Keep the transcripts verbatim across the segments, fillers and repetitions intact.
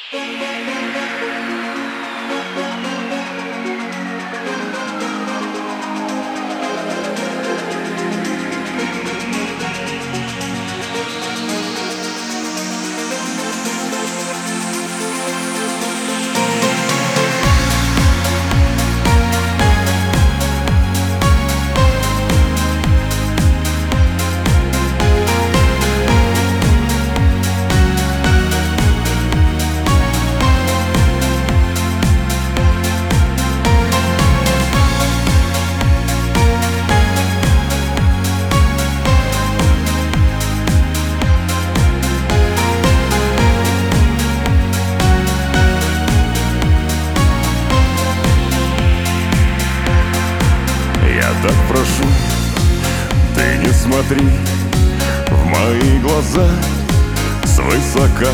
Так прошу, ты не смотри в мои глаза свысока.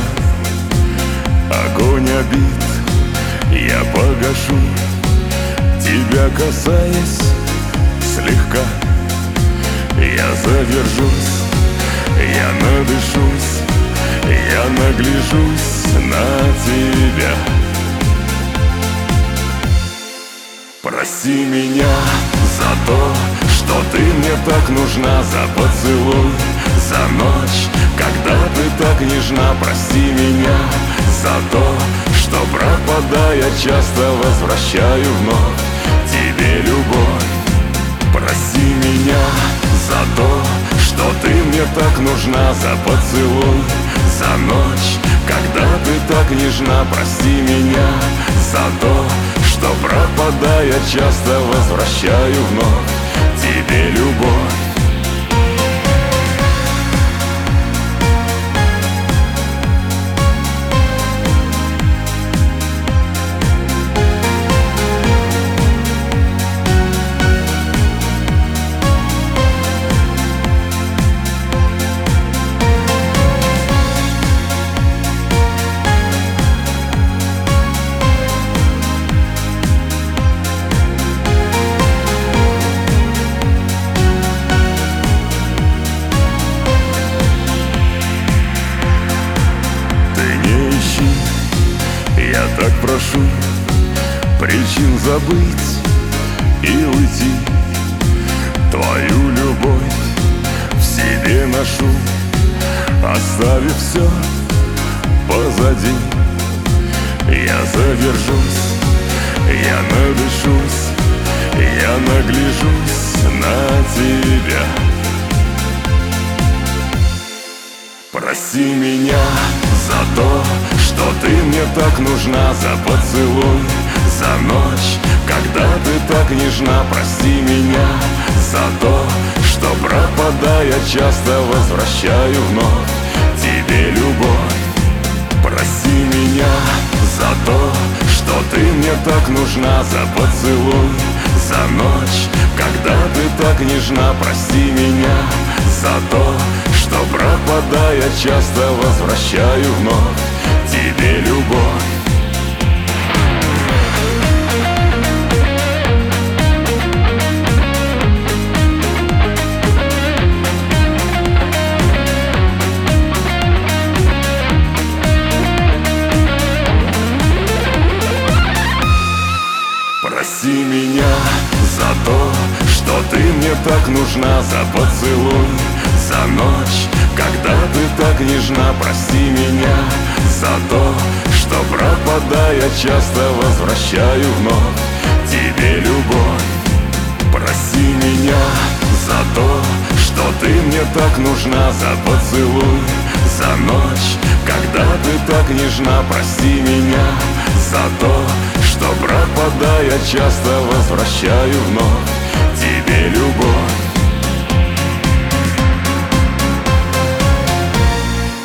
Огонь обид я погашу, тебя касаясь слегка. Я задержусь, я надышусь, я нагляжусь на тебя. Прости меня за то, что ты мне так нужна, за поцелуй, за ночь, когда ты так нежна. Прости меня за то, что, пропадая, часто возвращаю вновь тебе любовь. Прости меня за то, что ты мне так нужна, за поцелуй, за ночь, когда ты так нежна. Прости меня за то, что, пропадая, часто возвращаю вновь тебе любовь. Я так прошу причин забыть и уйти. Твою любовь в себе ношу, оставив все позади. Я задержусь, я надышусь, я нагляжусь на тебя. Прости меня за то, что ты мне так нужна, за поцелуй, за ночь, когда ты так нежна. Прости меня за то, что, пропадая, часто возвращаю вновь тебе любовь. Прости меня за то, что ты мне так нужна, за поцелуй, за ночь, когда ты так нежна. Прости меня за то, что, пропадая, часто возвращаю вновь тебе любовь. Прости меня за то, что ты мне так нужна, за поцелуй, за ночь, когда ты так нежна. Прости меня за то, что, пропадая, часто возвращаю вновь тебе любовь. Прости меня за то, что ты мне так нужна, за поцелуй, за ночь, когда ты так нежна. Прости меня за то, что, пропадая, часто возвращаю вновь тебе любовь.